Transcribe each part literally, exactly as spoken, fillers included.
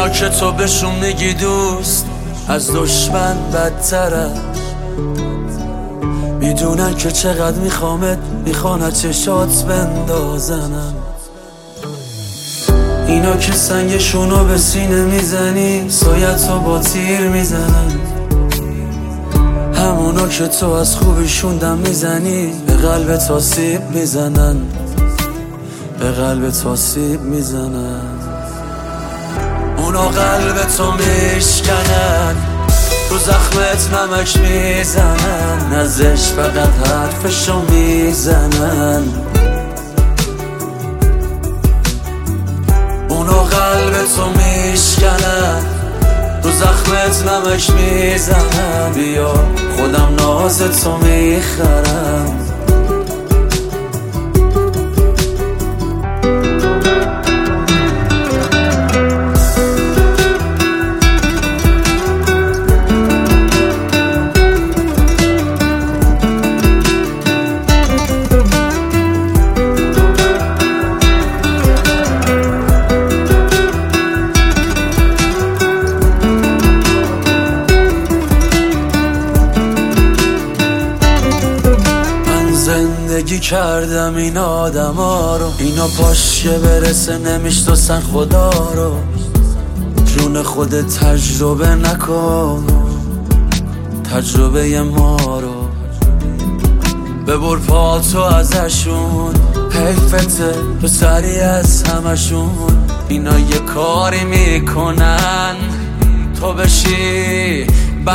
اینا که تو بهشون میگی دوست از دشمن بدترن، میدونن که چقدر میخوامت، میخوان چشات بندازنم. اینا که سنگشونو به سینه میزنی سایتو با تیر میزنن، همونا که تو از خوبیشون دم میزنی به قلب آسیب میزنن، به قلب آسیب میزنن. اونا قلب تو میشکنن، تو زخمت نمک میزنن، ازش فقط حرفشو میزنن. اونا قلب تو میشکنن، تو زخمت نمک میزنن. بیا خودم ناز تو میخرم. زندگی کردم این آدم ها رو، اینا پاش که برسه نمیشناسن خدا رو. جون خودت تجربه نکن، تجربه ما رو ببر پاتو ازشون. حیفته تو سری از همشون، اینا یه کاری میکنن تو بشی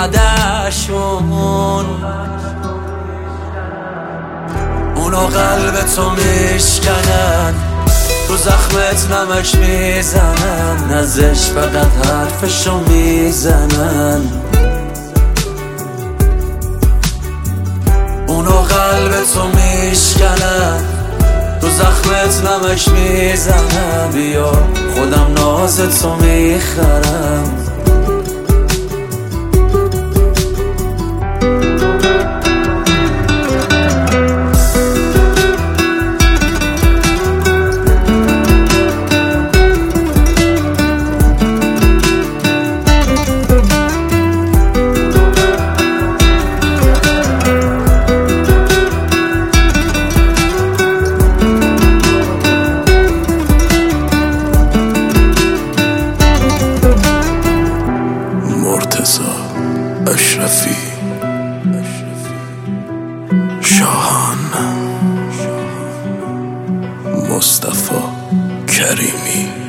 بدشون. اونا قلب تو میشکنن، تو زخمت نمک میزنن، ازش فقط حرفشو میزنن. اونا قلب تو میشکنن، تو زخمت نمک میزنن. بیا خودم ناز تو میخرم. اشرفی، شاهان، مصطفی کریمی.